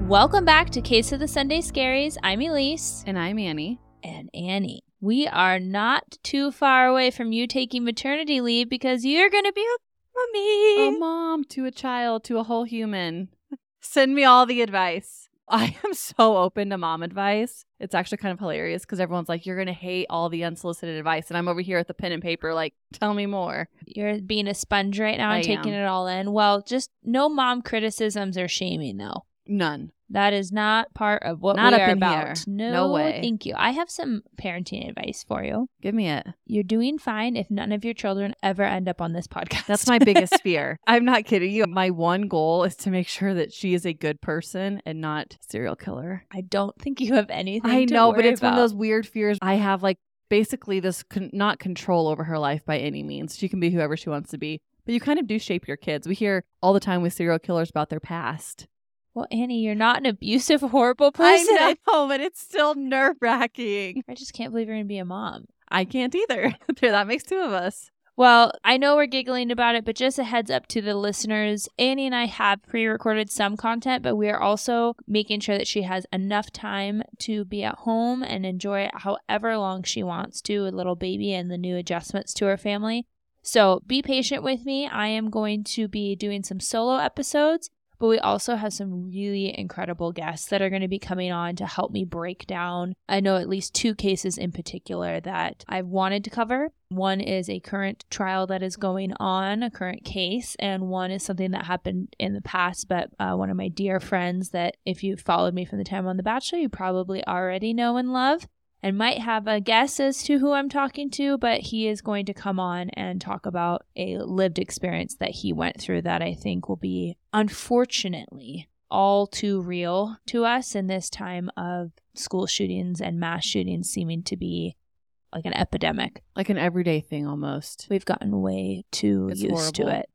Welcome back to Case of the Sunday Scaries. I'm Elise. And I'm Annie. And Annie. We are not too far away from you taking maternity leave because you're going to be a mommy. A mom to a child to a whole human. Send me all the advice. I am so open to mom advice. It's actually kind of hilarious because everyone's like, you're going to hate all the unsolicited advice. And I'm over here with the pen and paper like, tell me more. You're being a sponge right now and taking it all in. Well, just no mom criticisms or shaming, though. None. That is not part of what not we up are in about. Here. No way. Thank you. I have some parenting advice for you. Give me it. You're doing fine if none of your children ever end up on this podcast. That's my biggest fear. I'm not kidding you. My one goal is to make sure that she is a good person and not a serial killer. I don't think you have anything I to know, worry but it's about. one of those weird fears. I have like basically this not control over her life by any means. She can be whoever she wants to be. But you kind of do shape your kids. We hear all the time with serial killers about their past. Well, Annie, you're not an abusive, horrible person. I know, but it's still nerve-wracking. I just can't believe you're going to be a mom. I can't either. That makes two of us. Well, I know we're giggling about it, but just a heads up to the listeners. Annie and I have pre-recorded some content, but we are also making sure that she has enough time to be at home and enjoy it however long she wants to, a little baby and the new adjustments to her family. So be patient with me. I am going to be doing some solo episodes. But we also have some really incredible guests that are going to be coming on to help me break down. I know at least two cases in particular that I've wanted to cover. One is a current trial that is going on, a current case, and one is something that happened in the past, but one of my dear friends that if you followed me from the time on The Bachelor, you probably already know and love. And might have a guess as to who I'm talking to, but he is going to come on and talk about a lived experience that he went through that I think will be, unfortunately, all too real to us in this time of school shootings and mass shootings seeming to be like an epidemic. Like an everyday thing almost. We've gotten way too used to it.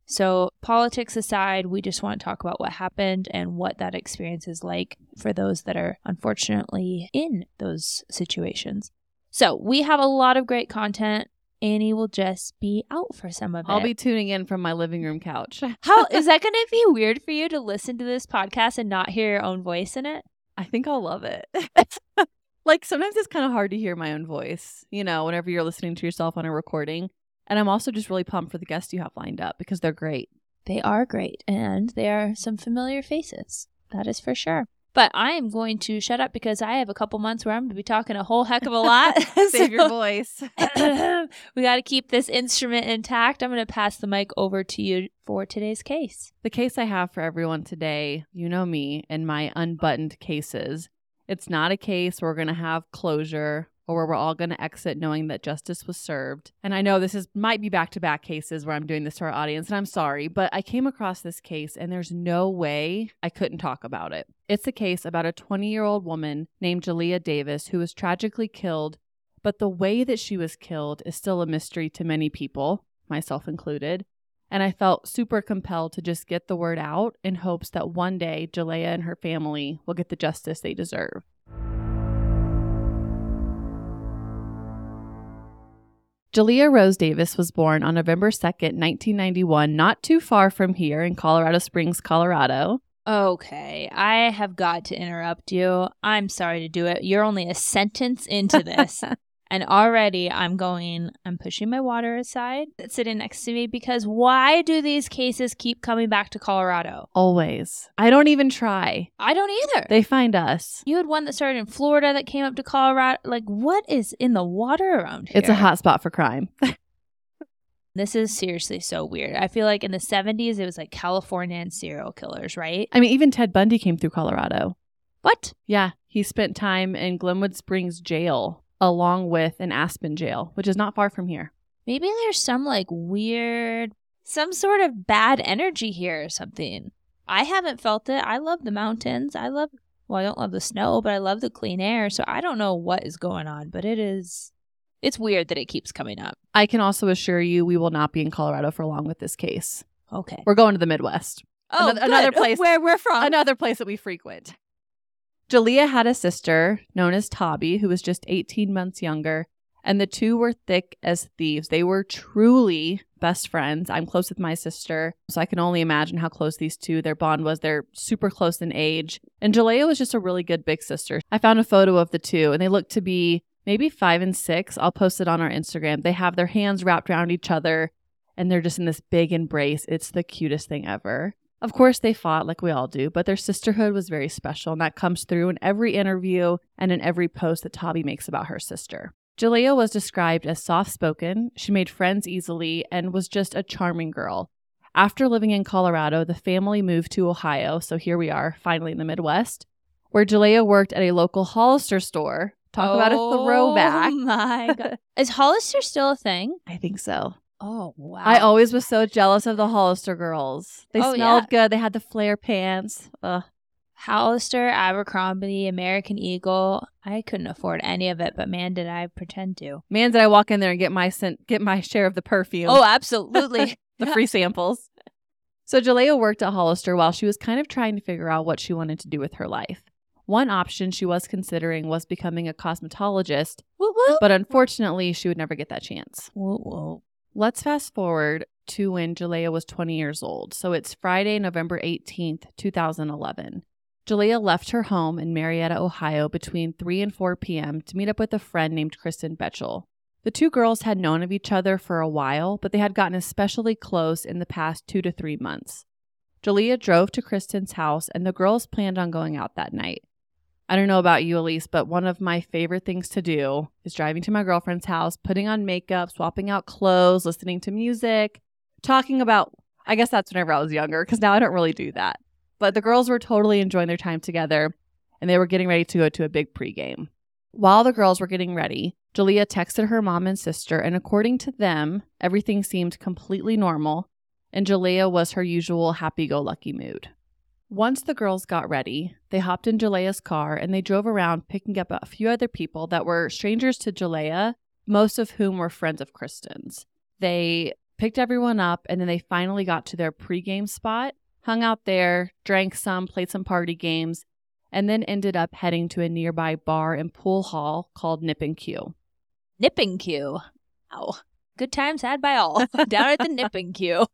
So politics aside, we just want to talk about what happened and what that experience is like for those that are unfortunately in those situations. So we have a lot of great content. Annie will just be out for some of it. I'll be tuning in from my living room couch. How is that going to be weird for you to listen to this podcast and not hear your own voice in it? I think I'll love it. Like sometimes it's kind of hard to hear my own voice, you know, whenever you're listening to yourself on a recording. And I'm also just really pumped for the guests you have lined up because they're great. They are great. And they are some familiar faces. That is for sure. But I am going to shut up because I have a couple months where I'm going to be talking a whole heck of a lot. Save your voice. We got to keep this instrument intact. I'm going to pass the mic over to you for today's case. The case I have for everyone today, you know me and my unbuttoned cases. It's not a case where we're going to have closure or where we're all going to exit knowing that justice was served. And I know this might be back-to-back cases where I'm doing this to our audience, and I'm sorry, but I came across this case, and there's no way I couldn't talk about it. It's a case about a 20-year-old woman named Jalea Davis who was tragically killed, but the way that she was killed is still a mystery to many people, myself included. And I felt super compelled to just get the word out in hopes that one day Jalea and her family will get the justice they deserve. Jalea Rose Davis was born on November 2nd, 1991, not too far from here in Colorado Springs, Colorado. Okay, I have got to interrupt you. I'm sorry to do it. You're only a sentence into this. And already I'm pushing my water aside that's sitting next to me because why do these cases keep coming back to Colorado? Always. I don't even try. I don't either. They find us. You had one that started in Florida that came up to Colorado. Like, what is in the water around here? It's a hot spot for crime. This is seriously so weird. I feel like in the 70s, it was like California and serial killers, right? I mean, even Ted Bundy came through Colorado. What? Yeah. He spent time in Glenwood Springs jail along with an Aspen jail, which is not far from here. Maybe there's some like weird, some sort of bad energy here or something. I haven't felt it. I love the mountains. I don't love the snow, but I love the clean air. So I don't know what is going on, but it's weird that it keeps coming up. I can also assure you we will not be in Colorado for long with this case. Okay. We're going to the Midwest. Oh, another place where we're from. Another place that we frequent. Jalea had a sister known as Tabby, who was just 18 months younger, And the two were thick as thieves. They were truly best friends. I'm close with my sister, so I can only imagine how close these two, their bond was. They're super close in age. And Jalea was just a really good big sister. I found a photo of the two, and they look to be maybe 5 and 6. I'll post it on our Instagram. They have their hands wrapped around each other, and they're just in this big embrace. It's the cutest thing ever. Of course, they fought like we all do, but their sisterhood was very special, and that comes through in every interview and in every post that Tabi makes about her sister. Jalea was described as soft-spoken, she made friends easily, and was just a charming girl. After living in Colorado, the family moved to Ohio, so here we are, finally in the Midwest, where Jalea worked at a local Hollister store. Talk about a throwback. Oh my God. Is Hollister still a thing? I think so. Oh, wow. I always was so jealous of the Hollister girls. They smelled good. They had the flare pants. Ugh. Hollister, Abercrombie, American Eagle. I couldn't afford any of it, but man, did I pretend to. Man, did I walk in there and get my share of the perfume. Oh, absolutely. The free samples. So Jalea worked at Hollister while she was kind of trying to figure out what she wanted to do with her life. One option she was considering was becoming a cosmetologist, but unfortunately, she would never get that chance. Let's fast forward to when Jalea was 20 years old. So it's Friday, November 18th, 2011. Jalea left her home in Marietta, Ohio between 3 and 4 p.m. to meet up with a friend named Kristen Betchel. The two girls had known of each other for a while, but they had gotten especially close in the past 2 to 3 months. Jalea drove to Kristen's house, and the girls planned on going out that night. I don't know about you, Elise, but one of my favorite things to do is driving to my girlfriend's house, putting on makeup, swapping out clothes, listening to music, talking about, I guess that's whenever I was younger, because now I don't really do that. But the girls were totally enjoying their time together, and they were getting ready to go to a big pregame. While the girls were getting ready, Jalea texted her mom and sister, and according to them, everything seemed completely normal, and Jalea was her usual happy-go-lucky mood. Once the girls got ready, they hopped in Jalea's car, and they drove around picking up a few other people that were strangers to Jalea, most of whom were friends of Kristen's. They picked everyone up, and then they finally got to their pregame spot, hung out there, drank some, played some party games, and then ended up heading to a nearby bar and pool hall called Nip and Q. Nip and Q. Oh, good times had by all. Down at the Nip and Q.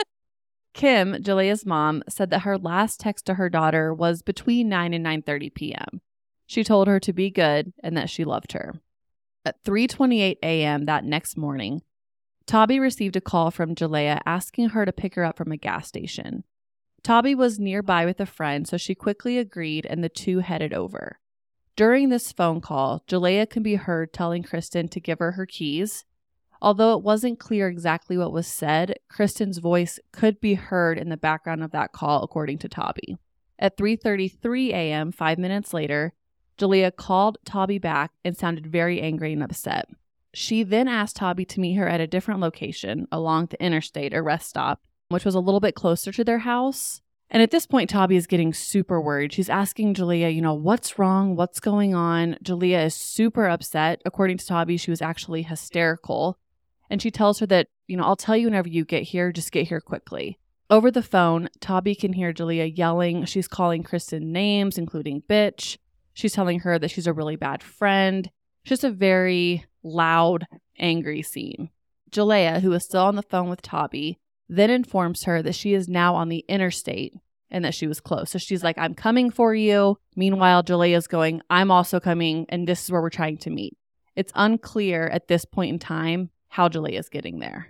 Kim, Jalea's mom, said that her last text to her daughter was between 9 and 9:30 p.m. She told her to be good and that she loved her. At 3:28 a.m. that next morning, Tabi received a call from Jalea asking her to pick her up from a gas station. Tabi was nearby with a friend, so she quickly agreed and the two headed over. During this phone call, Jalea can be heard telling Kristen to give her keys. Although it wasn't clear exactly what was said, Kristen's voice could be heard in the background of that call, according to Tabi. At 3:33 a.m., 5 minutes later, Jalea called Tabi back and sounded very angry and upset. She then asked Tabi to meet her at a different location along the interstate or rest stop, which was a little bit closer to their house. And at this point, Tabi is getting super worried. She's asking Jalea, what's wrong? What's going on? Jalea is super upset. According to Tabi, she was actually hysterical. And she tells her that, I'll tell you whenever you get here, just get here quickly. Over the phone, Tabi can hear Jalea yelling. She's calling Kristen names, including bitch. She's telling her that she's a really bad friend. Just a very loud, angry scene. Jalea, who is still on the phone with Tabi, then informs her that she is now on the interstate and that she was close. So she's like, I'm coming for you. Meanwhile, Jalea's going, I'm also coming, and this is where we're trying to meet. It's unclear at this point in time how Jalea's getting there.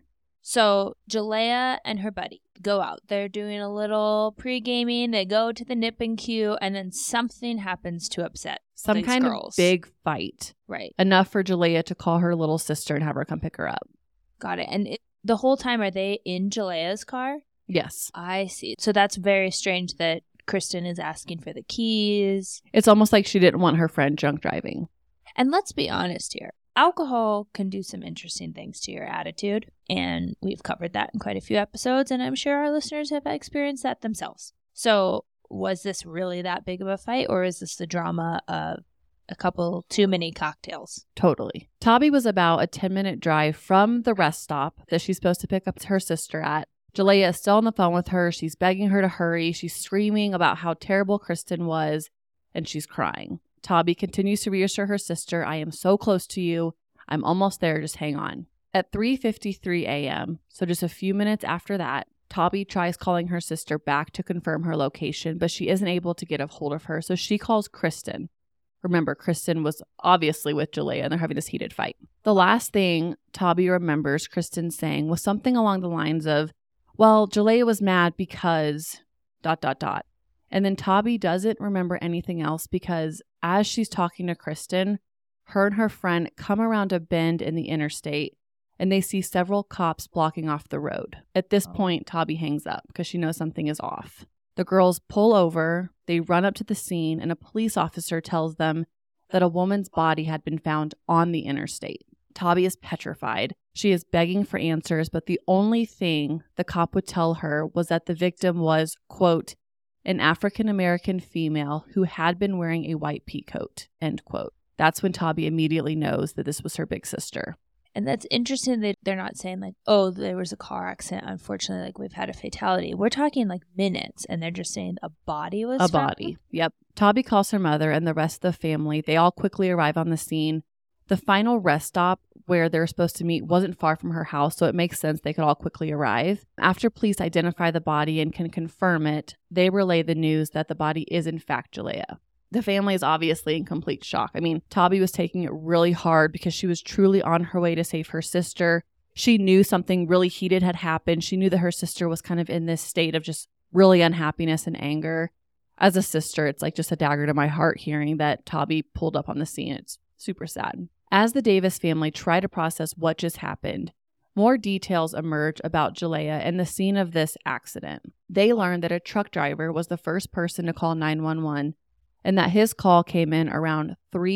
So Jalea and her buddy go out. They're doing a little pre-gaming. They go to the Nip and Q, and then something happens to upset some kind of big fight. Right. Enough for Jalea to call her little sister and have her come pick her up. Got it. And the whole time, are they in Jalea's car? Yes. I see. So that's very strange that Kristen is asking for the keys. It's almost like she didn't want her friend drunk driving. And let's be honest here. Alcohol can do some interesting things to your attitude. And we've covered that in quite a few episodes. And I'm sure our listeners have experienced that themselves. So was this really that big of a fight? Or is this the drama of a couple too many cocktails? Totally. Tabi was about a 10-minute drive from the rest stop that she's supposed to pick up her sister at. Jalea is still on the phone with her. She's begging her to hurry. She's screaming about how terrible Kristen was, and she's crying. Tabi continues to reassure her sister, I am so close to you. I'm almost there. Just hang on. At 3:53 a.m., so just a few minutes after that, Tabi tries calling her sister back to confirm her location, but she isn't able to get a hold of her, so she calls Kristen. Remember, Kristen was obviously with Jalea, and they're having this heated fight. The last thing Tabi remembers Kristen saying was something along the lines of, well, Jalea was mad because ... And then Tabi doesn't remember anything else because as she's talking to Kristen, her and her friend come around a bend in the interstate and they see several cops blocking off the road. At this point, Tabi hangs up because she knows something is off. The girls pull over, they run up to the scene, and a police officer tells them that a woman's body had been found on the interstate. Tabi is petrified. She is begging for answers, but the only thing the cop would tell her was that the victim was, quote, an African-American female who had been wearing a white peacoat, end quote. That's when Tabi immediately knows that this was her big sister. And that's interesting that they're not saying like, oh, there was a car accident. Unfortunately, like we've had a fatality. We're talking like minutes, and they're just saying a body was found? Body. Yep. Tabi calls her mother and the rest of the family. They all quickly arrive on the scene. The final rest stop where they're supposed to meet wasn't far from her house, so it makes sense they could all quickly arrive. After police identify the body and can confirm it, they relay the news that the body is in fact Jalea. The family is obviously in complete shock. I mean, Tabi was taking it really hard because she was truly on her way to save her sister. She knew something really heated had happened. She knew that her sister was kind of in this state of just really unhappiness and anger. As a sister, it's like just a dagger to my heart hearing that Tabi pulled up on the scene. It's super sad. As the Davis family try to process what just happened, more details emerge about Jalea and the scene of this accident. They learn that a truck driver was the first person to call 911 and that his call came in around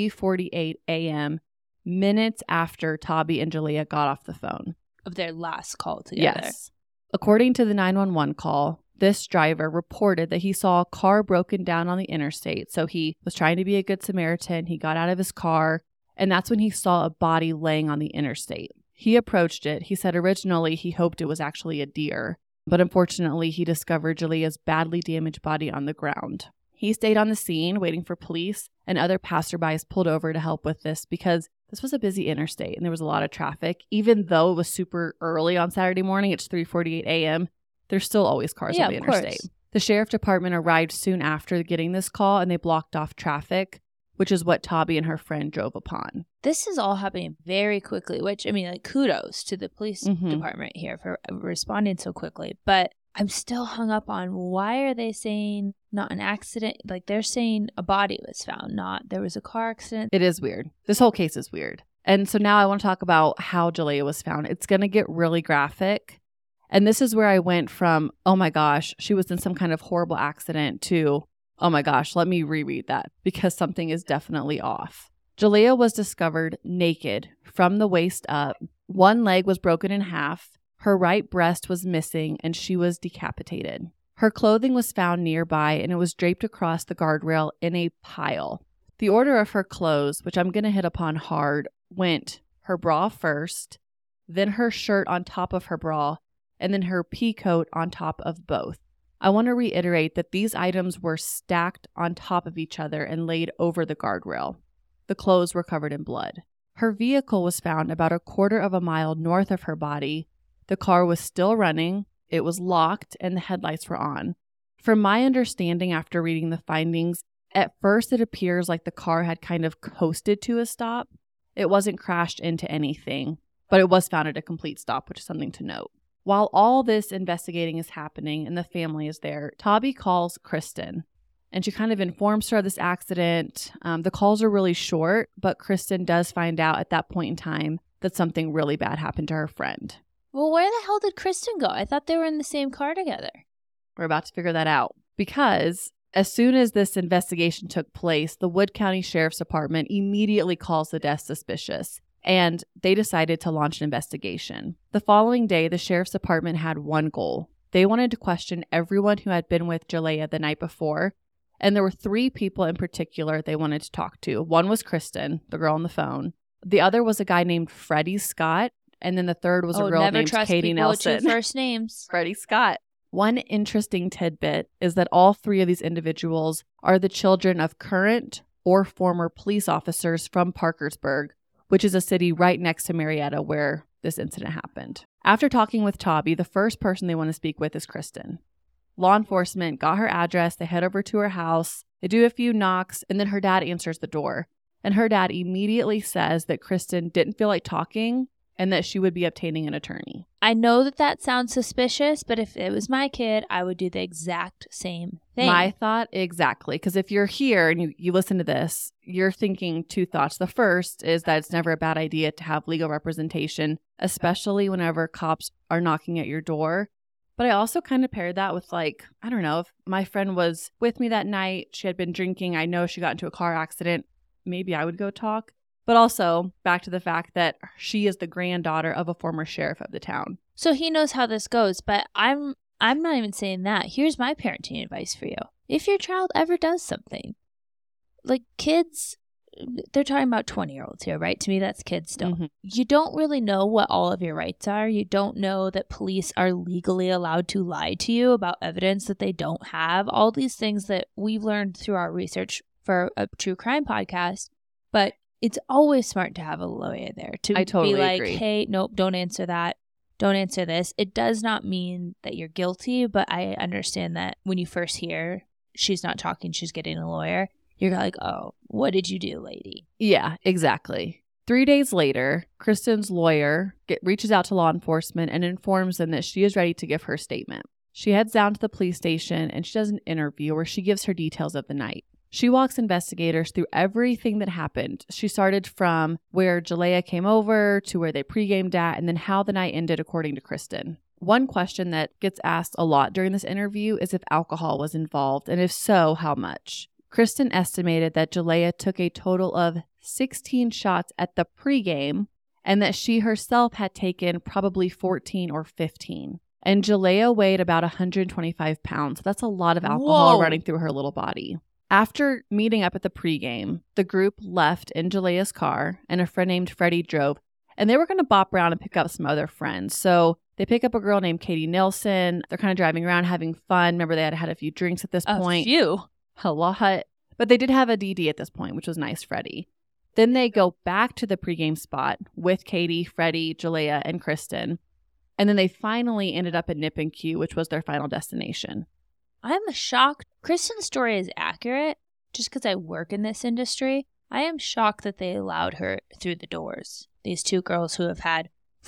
3:48 a.m., minutes after Tabi and Jalea got off the phone. Of their last call together. Yes. According to the 911 call, this driver reported that he saw a car broken down on the interstate. So he was trying to be a good Samaritan. He got out of his car, and that's when he saw a body laying on the interstate. He approached it. He said originally he hoped it was actually a deer, but unfortunately he discovered Jalea's badly damaged body on the ground. He stayed on the scene waiting for police, and other passerbys pulled over to help with this because this was a busy interstate and there was a lot of traffic. Even though it was super early on Saturday morning, it's 3:48 a.m., there's still always cars on the interstate. Course. The sheriff department arrived soon after getting this call, and they blocked off traffic, which is what Tabi and her friend drove upon. This is all happening very quickly, which, I mean, like, kudos to the police department here for responding so quickly. But I'm still hung up on why are they saying not an accident? Like, they're saying a body was found, not there was a car accident. It is weird. This whole case is weird. And so now I want to talk about how Jalea was found. It's going to get really graphic. And this is where I went from, oh my gosh, she was in some kind of horrible accident to, oh my gosh, let me reread that because something is definitely off. Jalea was discovered naked from the waist up. One leg was broken in half. Her right breast was missing and she was decapitated. Her clothing was found nearby and it was draped across the guardrail in a pile. The order of her clothes, which I'm going to hit upon hard, went her bra first, then her shirt on top of her bra, and then her peacoat on top of both. I want to reiterate that these items were stacked on top of each other and laid over the guardrail. The clothes were covered in blood. Her vehicle was found about a quarter of a mile north of her body. The car was still running, it was locked, and the headlights were on. From my understanding after reading the findings, at first it appears like the car had kind of coasted to a stop. It wasn't crashed into anything, but it was found at a complete stop, which is something to note. While all this investigating is happening and the family is there, Tabi calls Kristen, and she kind of informs her of this accident. The calls are really short, but Kristen does find out at that point in time that something really bad happened to her friend. Well, where the hell did Kristen go? I thought they were in the same car together. We're about to figure that out because as soon as this investigation took place, the Wood County Sheriff's Department immediately calls the death suspicious, and they decided to launch an investigation. The following day, the Sheriff's Department had one goal. They wanted to question everyone who had been with Jalea the night before, and there were 3 people in particular they wanted to talk to. One was Kristen, the girl on the phone. The other was a guy named Freddie Scott, and then the third was a girl named Katie Nelson. Never trust people with 2 first names. Freddie Scott. One interesting tidbit is that all 3 of these individuals are the children of current or former police officers from Parkersburg, which is a city right next to Marietta where this incident happened. After talking with Tabi, the first person they want to speak with is Kristen. Law enforcement got her address. They head over to her house. They do a few knocks, and then her dad answers the door. And her dad immediately says that Kristen didn't feel like talking and that she would be obtaining an attorney. I know that sounds suspicious, but if it was my kid, I would do the exact same thing. My thought, exactly. Because if you're here and you listen to this, you're thinking two thoughts. The first is that it's never a bad idea to have legal representation, especially whenever cops are knocking at your door. But I also kind of paired that with I don't know, if my friend was with me that night, she had been drinking, I know she got into a car accident, maybe I would go talk. But also back to the fact that she is the granddaughter of a former sheriff of the town. So he knows how this goes, but I'm not even saying that. Here's my parenting advice for you. If your child ever does something, kids, they're talking about 20-year-olds here, right? To me, that's kids still. Mm-hmm. You don't really know what all of your rights are. You don't know that police are legally allowed to lie to you about evidence that they don't have. All these things that we've learned through our research for a true crime podcast. But it's always smart to have a lawyer there to I totally be like, agree. Hey, nope, don't answer that. Don't answer this. It does not mean that you're guilty, but I understand that when you first hear she's not talking, she's getting a lawyer, you're like, oh, what did you do, lady? Yeah, exactly. 3 days later, Kristen's lawyer reaches out to law enforcement and informs them that she is ready to give her statement. She heads down to the police station and she does an interview where she gives her details of the night. She walks investigators through everything that happened. She started from where Jalea came over to where they pre-gamed at and then how the night ended according to Kristen. One question that gets asked a lot during this interview is if alcohol was involved, and if so, how much. Kristen estimated that Jalea took a total of 16 shots at the pregame and that she herself had taken probably 14 or 15. And Jalea weighed about 125 pounds. So that's a lot of alcohol running through her little body. After meeting up at the pregame, the group left in Jalea's car and a friend named Freddie drove, and they were going to bop around and pick up some other friends. So they pick up a girl named Katie Nelson. They're kind of driving around having fun. Remember, they had had a few drinks at this point. A lot. But they did have a DD at this point, which was nice, Freddie. Then they go back to the pregame spot with Katie, Freddie, Jalea, and Kristen. And then they finally ended up at Nip and Q, which was their final destination. I'm shocked. Kristen's story is accurate just because I work in this industry. I am shocked that they allowed her through the doors. These two girls who have had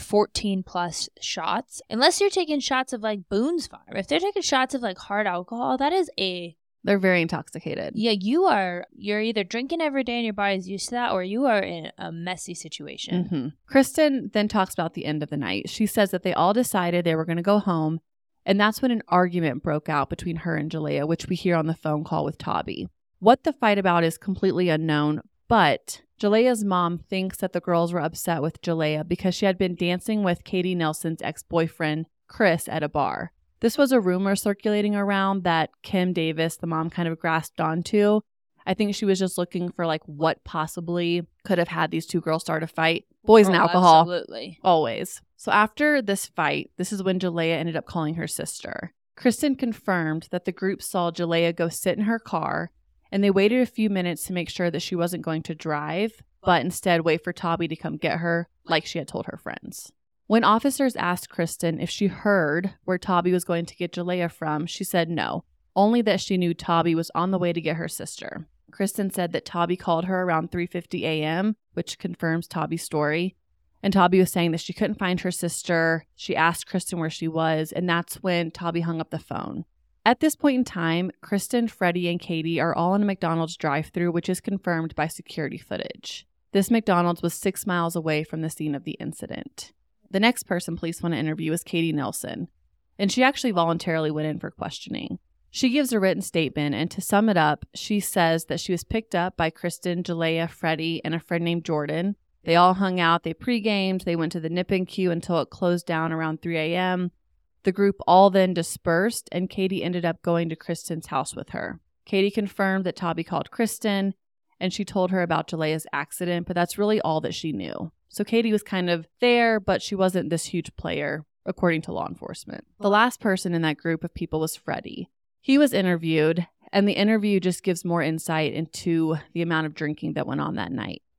14 plus shots. Unless you're taking shots of Boone's Farm. If they're taking shots of hard alcohol, that is They're very intoxicated. Yeah, you're either drinking every day and your body's used to that, or you are in a messy situation. Mm-hmm. Kristen then talks about the end of the night. She says that they all decided they were going to go home, and that's when an argument broke out between her and Jalea, which we hear on the phone call with Tabi. What the fight about is completely unknown, but Jalea's mom thinks that the girls were upset with Jalea because she had been dancing with Katie Nelson's ex-boyfriend, Chris, at a bar. This was a rumor circulating around that Kim Davis, the mom, kind of grasped onto. I think she was just looking for what possibly could have had these two girls start a fight. Boys and alcohol. Absolutely. Always. So after this fight, this is when Jalea ended up calling her sister. Kristen confirmed that the group saw Jalea go sit in her car, and they waited a few minutes to make sure that she wasn't going to drive, but instead wait for Tabi to come get her like she had told her friends. When officers asked Kristen if she heard where Tabi was going to get Jalea from, she said no, only that she knew Tabi was on the way to get her sister. Kristen said that Tabi called her around 3:50 a.m., which confirms Tabi's story. And Tabi was saying that she couldn't find her sister. She asked Kristen where she was, and that's when Tabi hung up the phone. At this point in time, Kristen, Freddie, and Katie are all in a McDonald's drive-thru, which is confirmed by security footage. This McDonald's was 6 miles away from the scene of the incident. The next person police want to interview is Katie Nelson, and she actually voluntarily went in for questioning. She gives a written statement, and to sum it up, she says that she was picked up by Kristen, Jalea, Freddie, and a friend named Jordan. They all hung out, they pre-gamed, they went to the Nip and Q until it closed down around 3 a.m. The group all then dispersed, and Katie ended up going to Kristen's house with her. Katie confirmed that Tabi called Kristen, and she told her about Jalea's accident, but that's really all that she knew. So Katie was kind of there, but she wasn't this huge player, according to law enforcement. The last person in that group of people was Freddie. He was interviewed, and the interview just gives more insight into the amount of drinking that went on that night.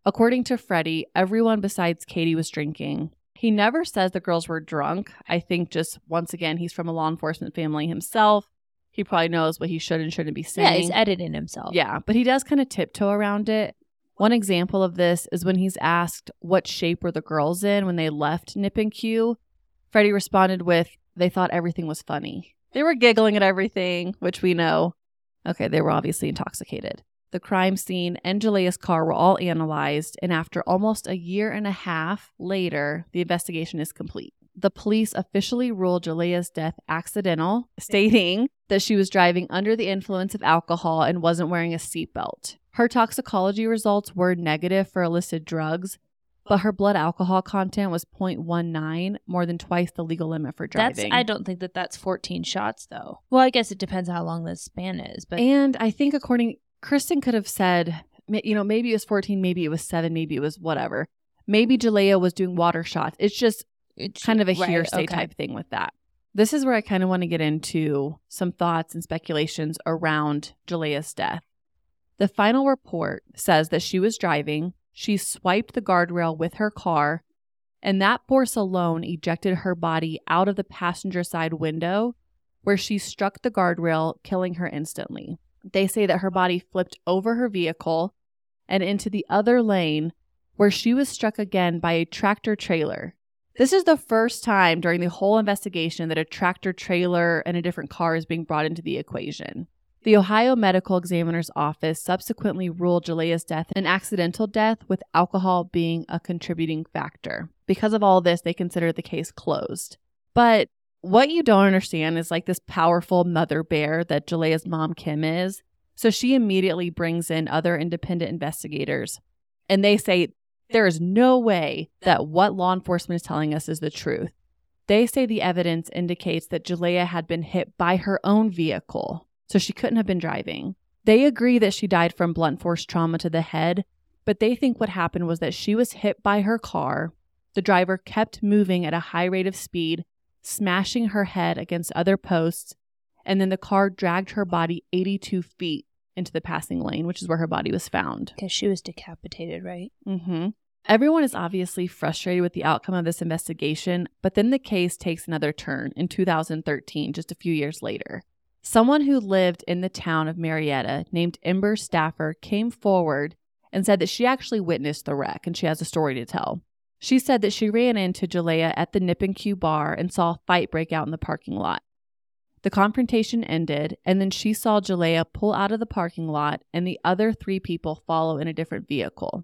According to Freddie, everyone besides Katie was drinking. He never says the girls were drunk. I think just, once again, he's from a law enforcement family himself. He probably knows what he should and shouldn't be saying. Yeah, he's editing himself. Yeah, but he does kind of tiptoe around it. One example of this is when he's asked what shape were the girls in when they left Nip and Q. Freddie responded with, they thought everything was funny. They were giggling at everything, which we know. Okay, they were obviously intoxicated. The crime scene and Jalea's car were all analyzed, and after almost a year and a half later, the investigation is complete. The police officially ruled Jalea's death accidental, stating that she was driving under the influence of alcohol and wasn't wearing a seatbelt. Her toxicology results were negative for illicit drugs, but her blood alcohol content was 0.19, more than twice the legal limit for driving. I don't think that's 14 shots, though. Well, I guess it depends how long the span is. But And I think Kristen could have said, maybe it was 14, maybe it was 7, maybe it was whatever. Maybe Jalea was doing water shots. It's kind of a hearsay type thing with that. This is where I kind of want to get into some thoughts and speculations around Jalea's death. The final report says that she was driving, she swiped the guardrail with her car, and that force alone ejected her body out of the passenger side window, where she struck the guardrail, killing her instantly. They say that her body flipped over her vehicle and into the other lane, where she was struck again by a tractor trailer. This is the first time during the whole investigation that a tractor trailer and a different car is being brought into the equation. The Ohio Medical Examiner's Office subsequently ruled Jalea's death an accidental death, with alcohol being a contributing factor. Because of all this, they consider the case closed. But what you don't understand is this powerful mother bear that Jalea's mom, Kim, is. So she immediately brings in other independent investigators, and they say there is no way that what law enforcement is telling us is the truth. They say the evidence indicates that Jalea had been hit by her own vehicle, so she couldn't have been driving. They agree that she died from blunt force trauma to the head, but they think what happened was that she was hit by her car. The driver kept moving at a high rate of speed, smashing her head against other posts, and then the car dragged her body 82 feet into the passing lane, which is where her body was found. Because she was decapitated, right? Mm-hmm. Everyone is obviously frustrated with the outcome of this investigation, but then the case takes another turn in 2013, just a few years later. Someone who lived in the town of Marietta named Ember Staffer came forward and said that she actually witnessed the wreck, and she has a story to tell. She said that she ran into Jalea at the Nip and Q bar and saw a fight break out in the parking lot. The confrontation ended, and then she saw Jalea pull out of the parking lot and the other 3 people follow in a different vehicle.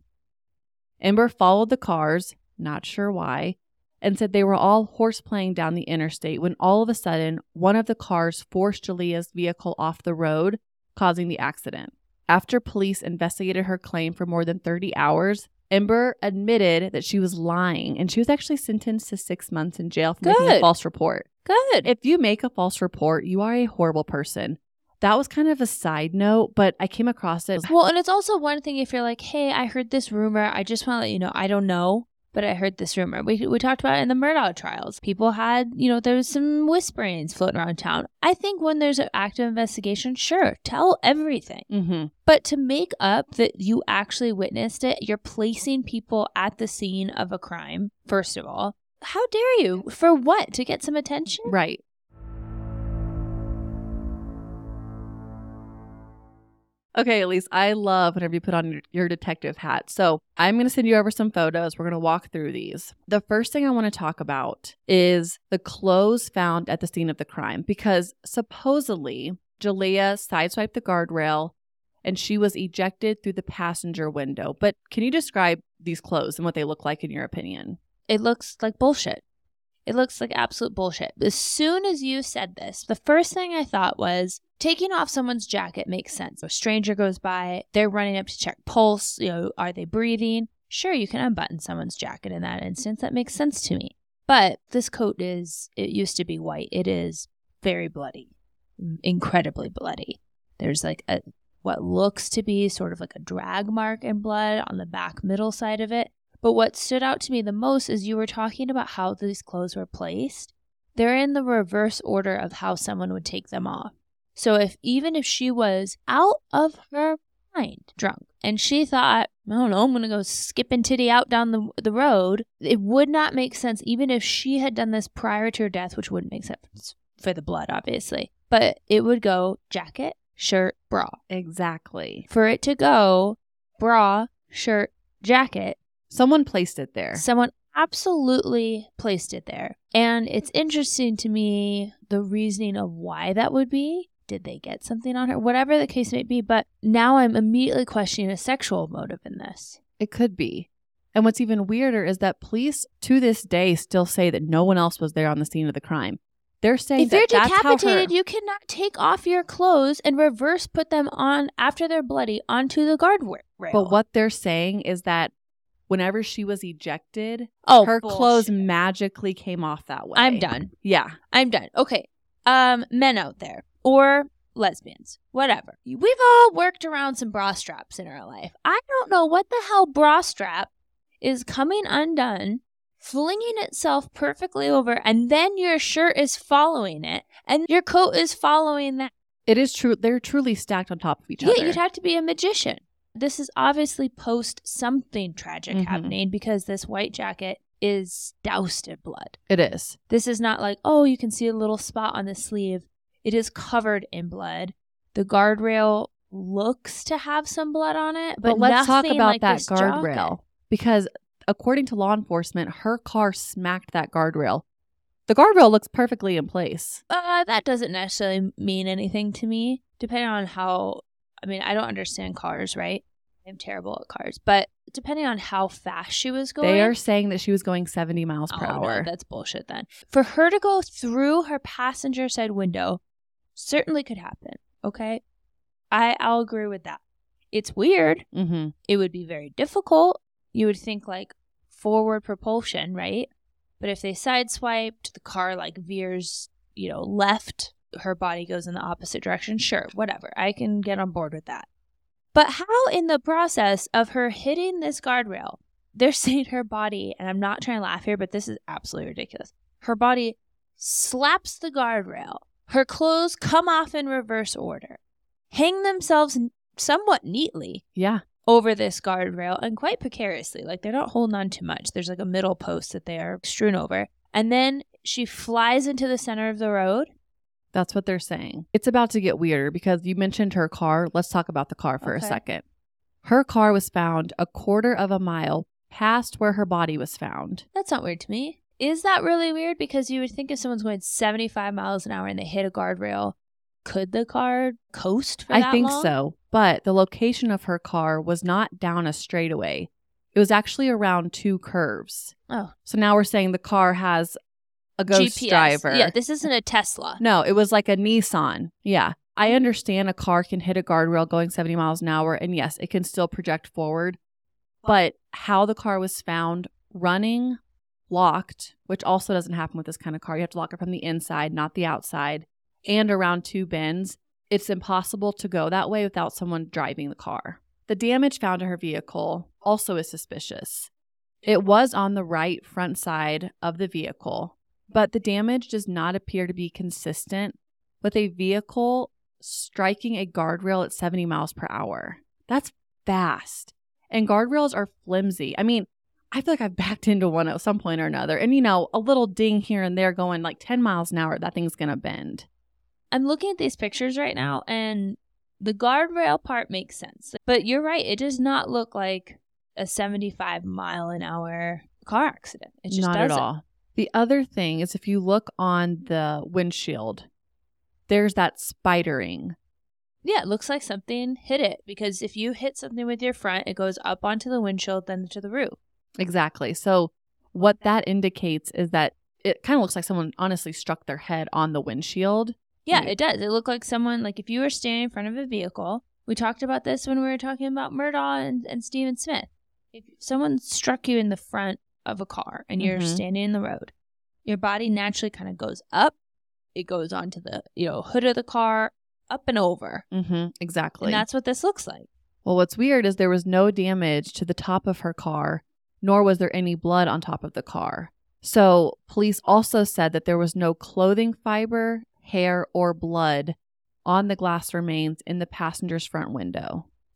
Ember followed the cars, not sure why, and said they were all horseplaying down the interstate when all of a sudden, one of the cars forced Jalea's vehicle off the road, causing the accident. After police investigated her claim for more than 30 hours, Ember admitted that she was lying, and she was actually sentenced to 6 months in jail for making a false report. Good. If you make a false report, you are a horrible person. That was kind of a side note, but I came across it. Well, and it's also one thing if you're like, hey, I heard this rumor. I just want to let you know, I don't know, but I heard this rumor. We talked about it in the Murdaugh trials. People had, there was some whisperings floating around town. I think when there's an active investigation, sure, tell everything. Mm-hmm. But to make up that you actually witnessed it, you're placing people at the scene of a crime, first of all. How dare you? For what? To get some attention? Right. Okay, Elise, I love whenever you put on your detective hat. So I'm going to send you over some photos. We're going to walk through these. The first thing I want to talk about is the clothes found at the scene of the crime, because supposedly Jalea sideswiped the guardrail and she was ejected through the passenger window. But can you describe these clothes and what they look like in your opinion? It looks like bullshit. It looks like absolute bullshit. As soon as you said this, the first thing I thought was taking off someone's jacket makes sense. A stranger goes by, they're running up to check pulse. Are they breathing? Sure, you can unbutton someone's jacket in that instance. That makes sense to me. But this coat it used to be white. It is very bloody, incredibly bloody. There's what looks to be sort of like a drag mark in blood on the back middle side of it. But what stood out to me the most is you were talking about how these clothes were placed. They're in the reverse order of how someone would take them off. So even if she was out of her mind drunk and she thought, I don't know, I'm going to go skipping titty out down the road. It would not make sense, even if she had done this prior to her death, which wouldn't make sense for the blood, obviously. But it would go jacket, shirt, bra. Exactly. For it to go bra, shirt, jacket. Someone placed it there. Someone absolutely placed it there. And it's interesting to me the reasoning of why that would be. Did they get something on her? Whatever the case may be. But now I'm immediately questioning a sexual motive in this. It could be. And what's even weirder is that police to this day still say that no one else was there on the scene of the crime. They're saying if you're that's decapitated, how you cannot take off your clothes and reverse put them on after they're bloody onto the guardrail. But what they're saying is that whenever she was ejected, her bullshit. clothes magically came off that way. I'm done. Yeah. I'm done. Okay. Men out there or lesbians, whatever. We've all worked around some bra straps in our life. I don't know what the hell bra strap is coming undone, flinging itself perfectly over, and then your shirt is following it, and your coat is following that. It is true. They're truly stacked on top of each other. Yeah, you'd have to be a magician. This is obviously post something tragic happening because this white jacket is doused in blood. It is. This is not like, oh, you can see a little spot on the sleeve. It is covered in blood. The guardrail looks to have some blood on it, but let's talk about like that this guardrail jacket. because according to law enforcement, her car smacked that guardrail. The guardrail looks perfectly in place. That doesn't necessarily mean anything to me, depending on how. I mean, I don't understand cars, right? I'm terrible at cars, but depending on how fast she was going. They are saying that she was going 70 miles per hour. No, that's bullshit then. For her to go through her passenger side window certainly could happen, okay? I'll agree with that. It's weird. Mm-hmm. It would be very difficult. You would think like forward propulsion, right? But if they sideswiped, the car like veers, left, her body goes in the opposite direction. Sure, whatever. I can get on board with that. But how in the process of her hitting this guardrail, they're saying her body, and I'm not trying to laugh here, but this is absolutely ridiculous. Her body slaps the guardrail. Her clothes come off in reverse order, hang themselves somewhat neatly over this guardrail and quite precariously. Like they're not holding on too much. There's like a middle post that they are strewn over. And then she flies into the center of the road. That's what they're saying. It's about to get weirder because you mentioned her car. Let's talk about the car for a second. Her car was found a quarter of a mile past where her body was found. That's not weird to me. Is that really weird? Because you would think if someone's going 75 miles an hour and they hit a guardrail, could the car coast for that long? I think so. But the location of her car was not down a straightaway. It was actually around 2 curves. Oh. So now we're saying the car has a ghost GPS. driver. Yeah, this isn't a Tesla. No, it was like a Nissan. Yeah. I understand a car can hit a guardrail going 70 miles an hour, and yes, it can still project forward. But how the car was found running, locked, which also doesn't happen with this kind of car. You have to lock it from the inside, not the outside, and around 2 bends. It's impossible to go that way without someone driving the car. The damage found to her vehicle also is suspicious. It was on the right front side of the vehicle, but the damage does not appear to be consistent with a vehicle striking a guardrail at 70 miles per hour. That's fast. And guardrails are flimsy. I mean, I feel like I've backed into one at some point or another. And, a little ding here and there going like 10 miles an hour, that thing's going to bend. I'm looking at these pictures right now, and the guardrail part makes sense. But you're right. It does not look like a 75 mile an hour car accident. It just not doesn't. At all. The other thing is if you look on the windshield, there's that spidering. Yeah, it looks like something hit it, because if you hit something with your front, it goes up onto the windshield, then to the roof. Exactly. So what that indicates is that it kind of looks like someone honestly struck their head on the windshield. Yeah, it does. It looked like someone, like if you were standing in front of a vehicle, we talked about this when we were talking about Murdaugh and Stephen Smith. If someone struck you in the front of a car and you're standing in the road, your body naturally kind of goes up. It goes onto the hood of the car, up and over. Exactly. And that's what this looks like. Well, what's weird is there was no damage to the top of her car, nor was there any blood on top of the car. So police also said that there was no clothing fiber, hair, or blood on the glass remains in the passenger's front window.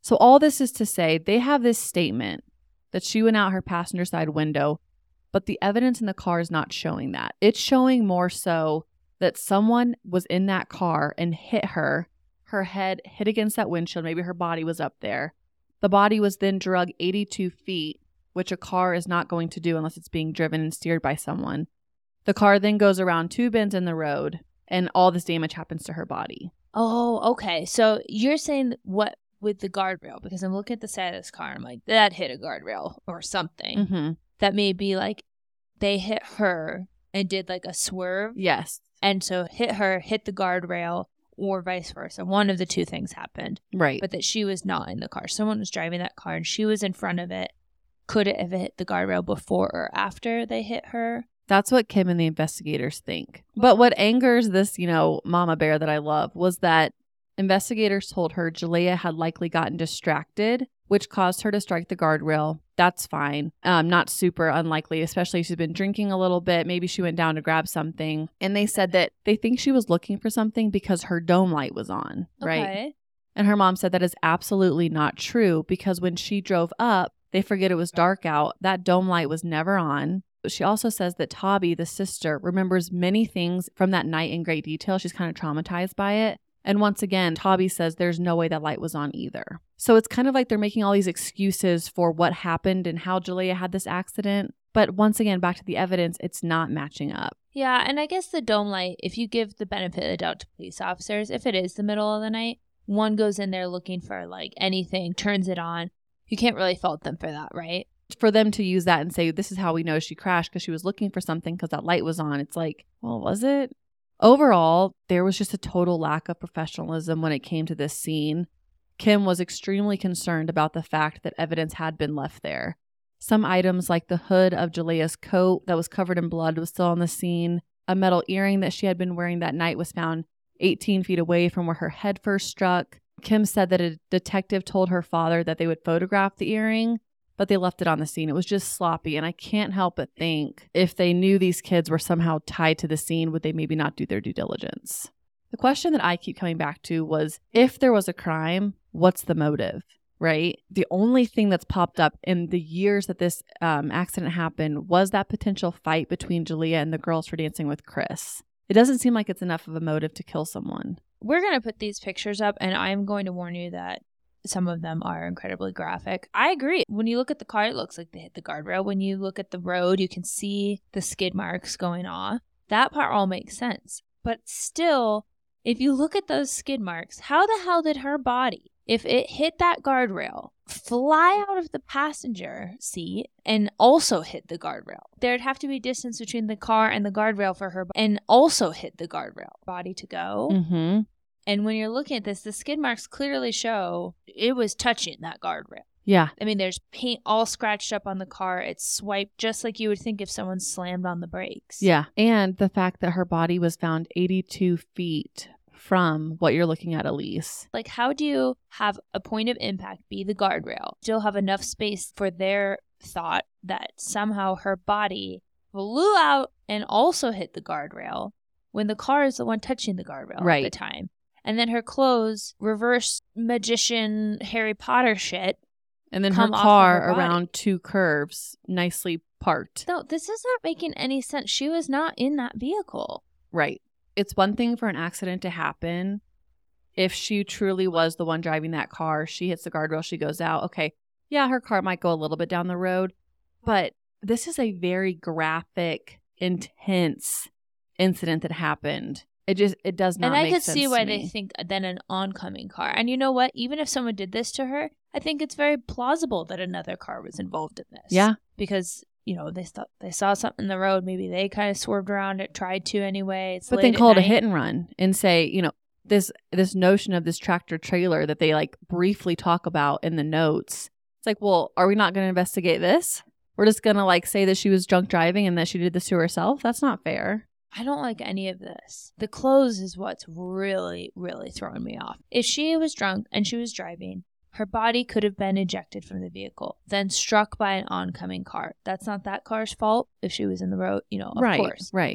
So all this is to say, they have this statement that she went out her passenger side window, but the evidence in the car is not showing that. It's showing more so that someone was in that car and hit her. Her head hit against that windshield. Maybe her body was up there. The body was then dragged 82 feet, which a car is not going to do unless it's being driven and steered by someone. The car then goes around 2 bends in the road, and all this damage happens to her body. Oh, okay. So you're saying what with the guardrail? Because I'm looking at the side of this car. I'm like, that hit a guardrail or something. Mm-hmm. That may be like they hit her and did like a swerve. Yes. And so hit her, hit the guardrail, or vice versa. One of the two things happened. Right. But that she was not in the car. Someone was driving that car and she was in front of it. Could it have hit the guardrail before or after they hit her? That's what Kim and the investigators think. But what angers this, mama bear that I love was that investigators told her Jalea had likely gotten distracted, which caused her to strike the guardrail. That's fine. Not super unlikely, especially if she's been drinking a little bit. Maybe she went down to grab something. And they said that they think she was looking for something because her dome light was on, right? Okay. And her mom said that is absolutely not true because when she drove up, they forget it was dark out. That dome light was never on. But she also says that Tabi, the sister, remembers many things from that night in great detail. She's kind of traumatized by it. And once again, Tabi says there's no way that light was on either. So it's kind of like they're making all these excuses for what happened and how Jalea had this accident. But once again, back to the evidence, it's not matching up. Yeah, and I guess the dome light, if you give the benefit of the doubt to police officers, if it is the middle of the night, one goes in there looking for like anything, turns it on. You can't really fault them for that, right? For them to use that and say, this is how we know she crashed because she was looking for something because that light was on. It's like, well, was it? Overall, there was just a total lack of professionalism when it came to this scene. Kim was extremely concerned about the fact that evidence had been left there. Some items like the hood of Jalea's coat that was covered in blood was still on the scene. A metal earring that she had been wearing that night was found 18 feet away from where her head first struck. Kim said that a detective told her father that they would photograph the earring, but they left it on the scene. It was just sloppy, and I can't help but think if they knew these kids were somehow tied to the scene, would they maybe not do their due diligence? The question that I keep coming back to was, if there was a crime, what's the motive, right? The only thing that's popped up in the years that this accident happened was that potential fight between Jalea and the girls for dancing with Chris. It doesn't seem like it's enough of a motive to kill someone. We're going to put these pictures up, and I'm going to warn you that some of them are incredibly graphic. I agree. When you look at the car, it looks like they hit the guardrail. When you look at the road, you can see the skid marks going off. That part all makes sense. But still, if you look at those skid marks, how the hell did her body, if it hit that guardrail, fly out of the passenger seat and also hit the guardrail? There'd have to be distance between the car and the guardrail for her and also hit the guardrail. Body to go. Mm-hmm. And when you're looking at this, the skid marks clearly show it was touching that guardrail. Yeah. I mean, there's paint all scratched up on the car. It's swiped just like you would think if someone slammed on the brakes. Yeah. And the fact that her body was found 82 feet from what you're looking at, Elise. Like, how do you have a point of impact be the guardrail, still have enough space for their thought that somehow her body flew out and also hit the guardrail when the car is the one touching the guardrail right. at the time? And then her clothes, reverse magician Harry Potter shit. And then her car around 2 curves, nicely parked. No, this is not making any sense. She was not in that vehicle. Right. It's one thing for an accident to happen. If she truly was the one driving that car, she hits the guardrail, she goes out. Okay, yeah, her car might go a little bit down the road. But this is a very graphic, intense incident that happened. It does not make sense. And I could see why they think then an oncoming car. And you know what? Even if someone did this to her, I think it's very plausible that another car was involved in this. Yeah. Because, they saw something in the road. Maybe they kind of swerved around it, tried to anyway. But then call it a hit and run and say, this notion of this tractor trailer that they like briefly talk about in the notes. It's like, well, are we not going to investigate this? We're just going to like say that she was drunk driving and that she did this to herself? That's not fair. I don't like any of this. The clothes is what's really, really throwing me off. If she was drunk and she was driving, her body could have been ejected from the vehicle, then struck by an oncoming car. That's not that car's fault if she was in the road, of course. Right.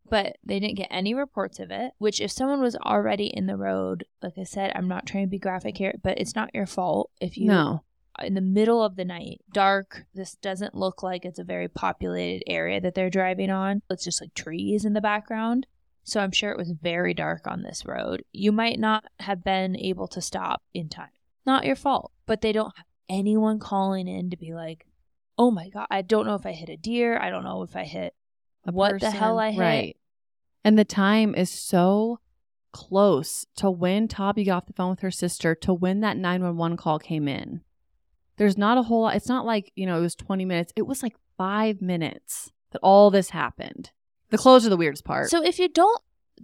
but they didn't get any reports of it, which if someone was already in the road, like I said, I'm not trying to be graphic here, but it's not your fault if you, in the middle of the night, dark, this doesn't look like it's a very populated area that they're driving on. It's just like trees in the background. So I'm sure it was very dark on this road. You might not have been able to stop in time. Not your fault, but they don't have anyone calling in to be like, oh my God, I don't know if I hit a deer. I don't know if I hit what the hell I hit. Right. And the time is so close to when Tabi got off the phone with her sister to when that 911 call came in. There's not a whole lot. It's not like, it was 20 minutes. It was like 5 minutes that all this happened. The clothes are the weirdest part. So if you don't,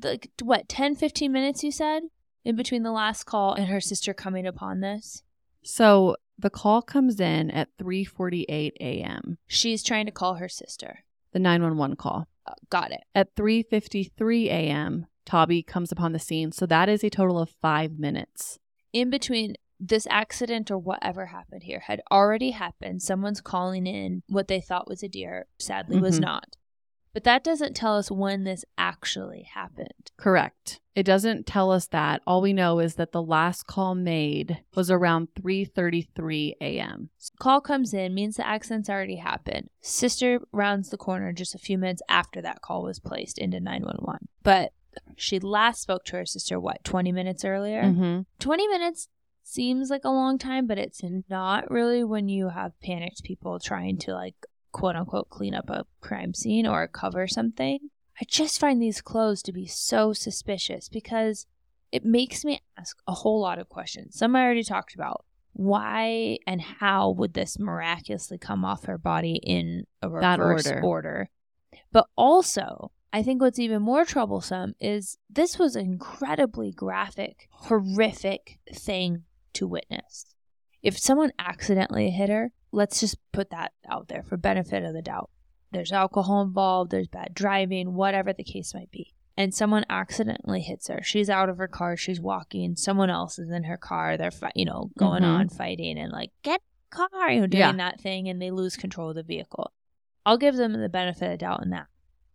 10, 15 minutes you said in between the last call and her sister coming upon this? So the call comes in at 3:48 a.m. She's trying to call her sister. The 911 call. Got it. At 3:53 a.m., Tabi comes upon the scene. So that is a total of 5 minutes. In between this accident or whatever happened here had already happened. Someone's calling in what they thought was a deer. Sadly was not. But that doesn't tell us when this actually happened. Correct. It doesn't tell us that. All we know is that the last call made was around 3:33 a.m. Call comes in, means the accident's already happened. Sister rounds the corner just a few minutes after that call was placed into 911. But she last spoke to her sister, 20 minutes earlier? 20 minutes seems like a long time, but it's not really when you have panicked people trying to quote unquote clean up a crime scene or cover something. I just find these clothes to be so suspicious because it makes me ask a whole lot of questions. Some I already talked about. Why and how would this miraculously come off her body in a reverse order? But also, I think what's even more troublesome is this was an incredibly graphic, horrific thing to witness. If someone accidentally hit her, let's just put that out there for benefit of the doubt. There's alcohol involved, there's bad driving, whatever the case might be. And someone accidentally hits her. She's out of her car, she's walking, someone else is in her car, they're going on fighting and get in the car, doing that thing, and they lose control of the vehicle. I'll give them the benefit of the doubt in that.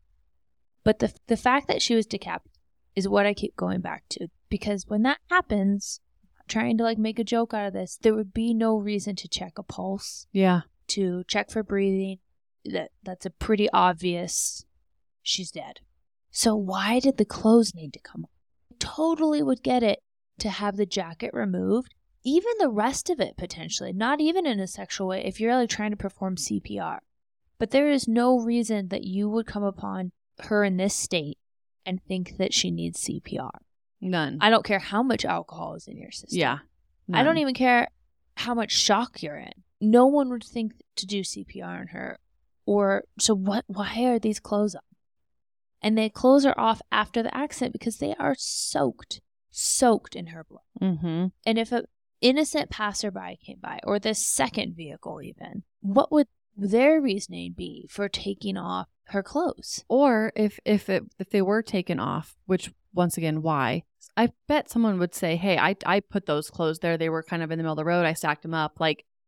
But the fact that she was decapitated is what I keep going back to. Because when that happens, trying to make a joke out of this, there would be no reason to check a pulse. Yeah. To check for breathing. That's a pretty obvious she's dead. So why did the clothes need to come off? I totally would get it to have the jacket removed. Even the rest of it potentially. Not even in a sexual way if you're trying to perform CPR. But there is no reason that you would come upon her in this state and think that she needs CPR. None. I don't care how much alcohol is in your system. Yeah. None. I don't even care how much shock you're in. No one would think to do CPR on her. So why are these clothes on? And the clothes are off after the accident because they are soaked in her blood. And if an innocent passerby came by, or the second vehicle even, what would their reasoning be for taking off her clothes? Or if they were taken off, which once again, why? I bet someone would say, hey, I put those clothes there. They were kind of in the middle of the road. I stacked them up.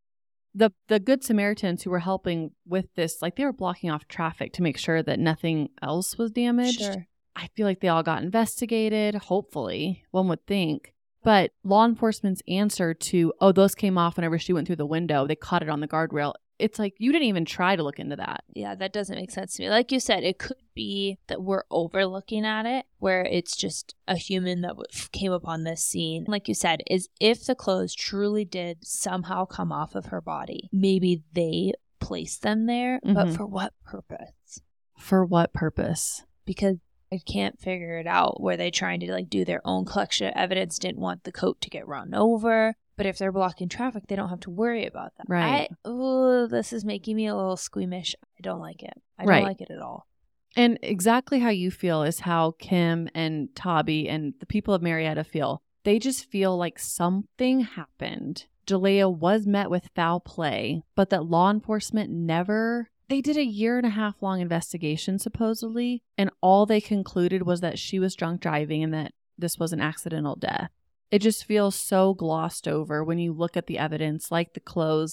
The Good Samaritans who were helping with this, they were blocking off traffic to make sure that nothing else was damaged. Sure. I feel like they all got investigated, hopefully, one would think. But law enforcement's answer to, those came off whenever she went through the window. They caught it on the guardrail. It's you didn't even try to look into that. Yeah, that doesn't make sense to me. Like you said, it could be that we're overlooking at it, where it's just a human that came upon this scene. Like you said, is if the clothes truly did somehow come off of her body, maybe they placed them there, but for what purpose? For what purpose? Because I can't figure it out. Were they trying to do their own collection of evidence, didn't want the coat to get run over? But if they're blocking traffic, they don't have to worry about that. Right. This is making me a little squeamish. I don't like it. I don't like it at all. And exactly how you feel is how Kim and Tabi and the people of Marietta feel. They just feel like something happened. Jalea was met with foul play, but that law enforcement never... They did a 1.5 long investigation, supposedly, and all they concluded was that she was drunk driving and that this was an accidental death. It just feels so glossed over when you look at the evidence, like the clothes.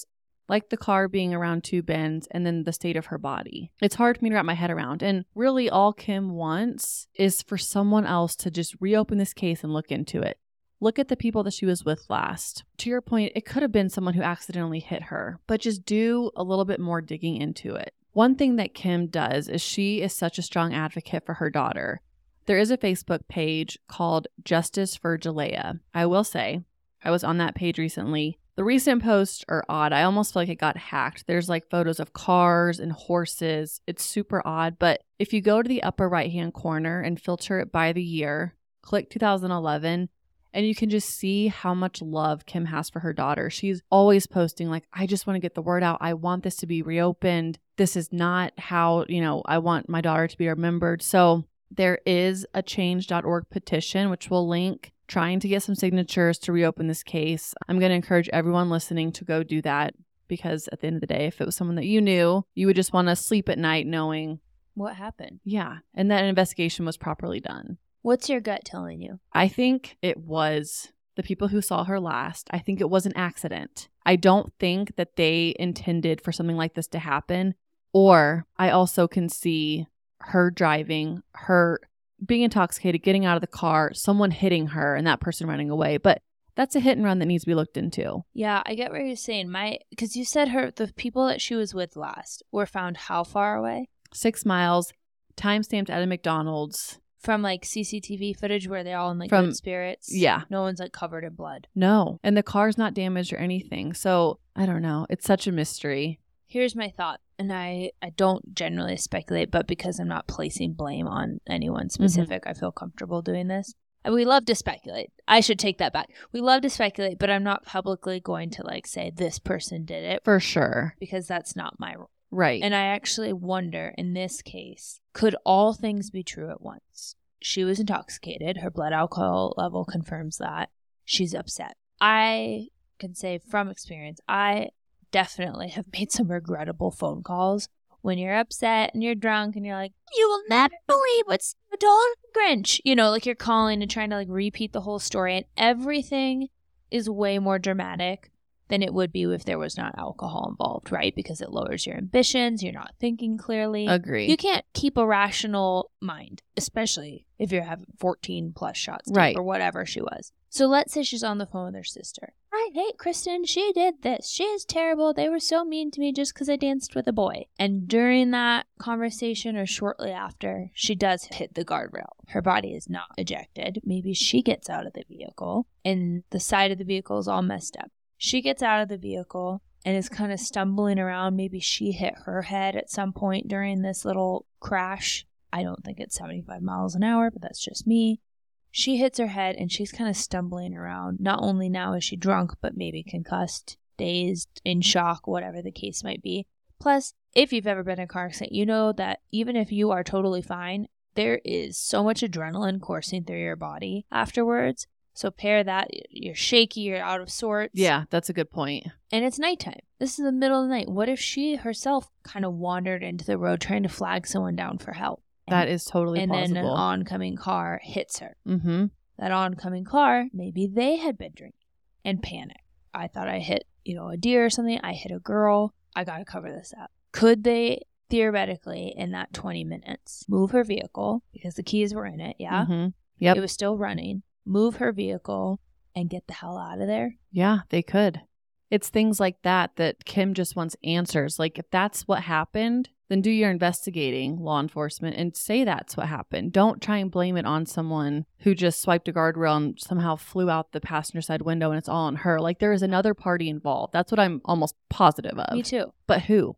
like the car being around 2 bends, and then the state of her body. It's hard for me to wrap my head around. And really all Kim wants is for someone else to just reopen this case and look into it. Look at the people that she was with last. To your point, it could have been someone who accidentally hit her, but just do a little bit more digging into it. One thing that Kim does is she is such a strong advocate for her daughter. There is a Facebook page called Justice for Jalea. I will say, I was on that page recently. The recent posts are odd. I almost feel like it got hacked. There's like photos of cars and horses. It's super odd. But if you go to the upper right-hand corner and filter it by the year, click 2011, and you can just see how much love Kim has for her daughter. She's always posting like, I just want to get the word out. I want this to be reopened. This is not how, I want my daughter to be remembered. So there is a change.org petition, which we'll link, trying to get some signatures to reopen this case. I'm going to encourage everyone listening to go do that, because at the end of the day, if it was someone that you knew, you would just want to sleep at night knowing what happened. Yeah. And that an investigation was properly done. What's your gut telling you? I think it was the people who saw her last. I think it was an accident. I don't think that they intended for something like this to happen. Or I also can see her driving, her being intoxicated, getting out of the car, someone hitting her, and that person running away. But that's a hit and run that needs to be looked into. Yeah, I get what you're saying. Because you said the people that she was with last were found how far away? 6 miles, time-stamped at a McDonald's. From like CCTV footage where they're all in like good spirits? Yeah. No one's like covered in blood? No. And the car's not damaged or anything. So I don't know. It's such a mystery. Here's my thought. And I don't generally speculate, but because I'm not placing blame on anyone specific, I feel comfortable doing this. And we love to speculate. I should take that back. We love to speculate, but I'm not publicly going to like say this person did it. For sure. Because that's not my role. Right. And I actually wonder, in this case, could all things be true at once? She was intoxicated. Her blood alcohol level confirms that. She's upset. I can say from experience, I definitely have made some regrettable phone calls when you're upset and you're drunk and you're like, you will never believe what's told Grinch. Like you're calling and trying to like repeat the whole story, and everything is way more dramatic than it would be if there was not alcohol involved, right? Because it lowers your ambitions. You're not thinking clearly. Agree. You can't keep a rational mind, especially if you're having 14 plus shots, right, or whatever she was. So let's say she's on the phone with her sister. I hate Kristen. She did this. She is terrible. They were so mean to me just because I danced with a boy. And during that conversation or shortly after, she does hit the guardrail. Her body is not ejected. Maybe she gets out of the vehicle and the side of the vehicle is all messed up. She gets out of the vehicle and is kind of stumbling around. Maybe she hit her head at some point during this little crash. I don't think it's 75 miles an hour, but that's just me. She hits her head and she's kind of stumbling around. Not only now is she drunk, but maybe concussed, dazed, in shock, whatever the case might be. Plus, if you've ever been in a car accident, you know that even if you are totally fine, there is so much adrenaline coursing through your body afterwards. So pair that, you're shaky, you're out of sorts. Yeah, that's a good point. And it's nighttime. This is the middle of the night. What if she herself kind of wandered into the road trying to flag someone down for help? That is totally possible. And then an oncoming car hits her. Mm-hmm. That oncoming car, maybe they had been drinking and panicked. I thought I hit, a deer or something. I hit a girl. I got to cover this up. Could they theoretically, in that 20 minutes, move her vehicle because the keys were in it? Yeah. Mm-hmm. Yep. It was still running. Move her vehicle and get the hell out of there? Yeah, they could. It's things like that Kim just wants answers. Like, if that's what happened, then do your investigating, law enforcement, and say that's what happened. Don't try and blame it on someone who just swiped a guardrail and somehow flew out the passenger side window and it's all on her. Like, there is another party involved. That's what I'm almost positive of. Me too. But who?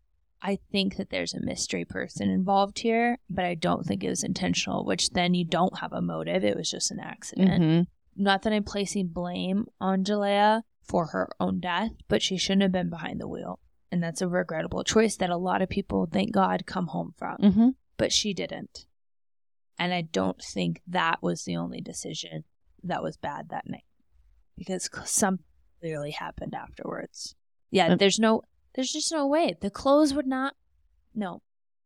I think that there's a mystery person involved here, but I don't think it was intentional, which then you don't have a motive. It was just an accident. Mm-hmm. Not that I'm placing blame on Jalea for her own death, but she shouldn't have been behind the wheel. And that's a regrettable choice that a lot of people, thank God, come home from. Mm-hmm. But she didn't. And I don't think that was the only decision that was bad that night. Because something clearly happened afterwards. Yeah, there's just no way. The clothes would not. No.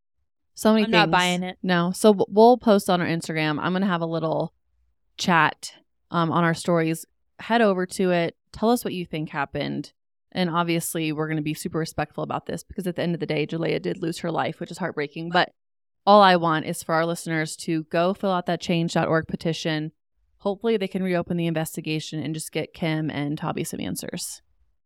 So many I'm things. not buying it. No. So we'll post on our Instagram. I'm going to have a little chat on our stories. Head over to it. Tell us what you think happened. And obviously, we're going to be super respectful about this because at the end of the day, Jalea did lose her life, which is heartbreaking. But all I want is for our listeners to go fill out that change.org petition. Hopefully, they can reopen the investigation and just get Kim and Tabi some answers.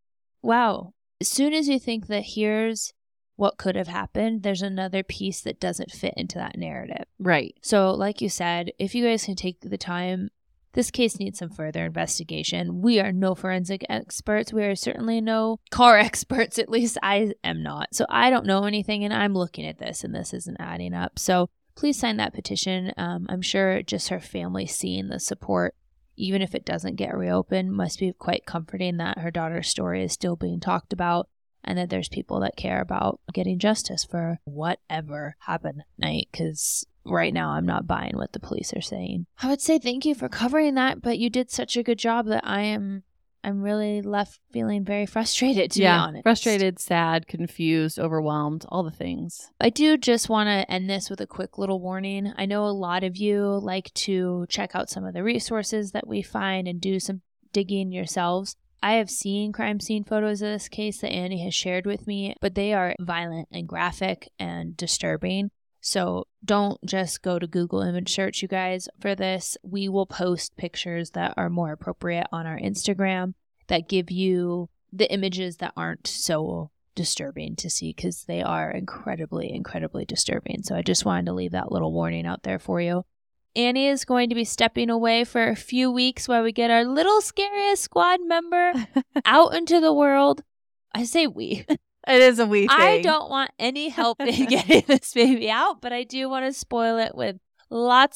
Wow. As soon as you think that here's what could have happened, there's another piece that doesn't fit into that narrative. Right. So like you said, if you guys can take the time, this case needs some further investigation. We are no forensic experts. We are certainly no car experts. At least I am not. So I don't know anything, and I'm looking at this and this isn't adding up. So please sign that petition. I'm sure just her family seeing the support, even if it doesn't get reopened, must be quite comforting that her daughter's story is still being talked about and that there's people that care about getting justice for whatever happened that night, because right now I'm not buying what the police are saying. I would say thank you for covering that, but you did such a good job that I'm really left feeling very frustrated, to be honest. Frustrated, sad, confused, overwhelmed, all the things. I do just want to end this with a quick little warning. I know a lot of you like to check out some of the resources that we find and do some digging yourselves. I have seen crime scene photos of this case that Annie has shared with me, but they are violent and graphic and disturbing. So don't just go to Google image search, you guys, for this. We will post pictures that are more appropriate on our Instagram that give you the images that aren't so disturbing to see, because they are incredibly, incredibly disturbing. So I just wanted to leave that little warning out there for you. Annie is going to be stepping away for a few weeks while we get our little scariest squad member out into the world. I say we. It is a we thing. I don't want any help in getting this baby out, but I do want to spoil it with lots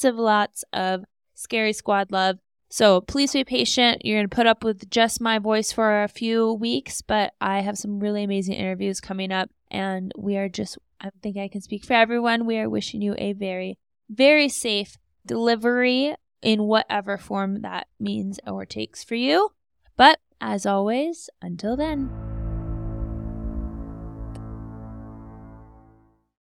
of scary squad love. So please be patient. You're going to put up with just my voice for a few weeks, but I have some really amazing interviews coming up, and I think I can speak for everyone. We are wishing you a very, very safe delivery in whatever form that means or takes for you. But as always, until then.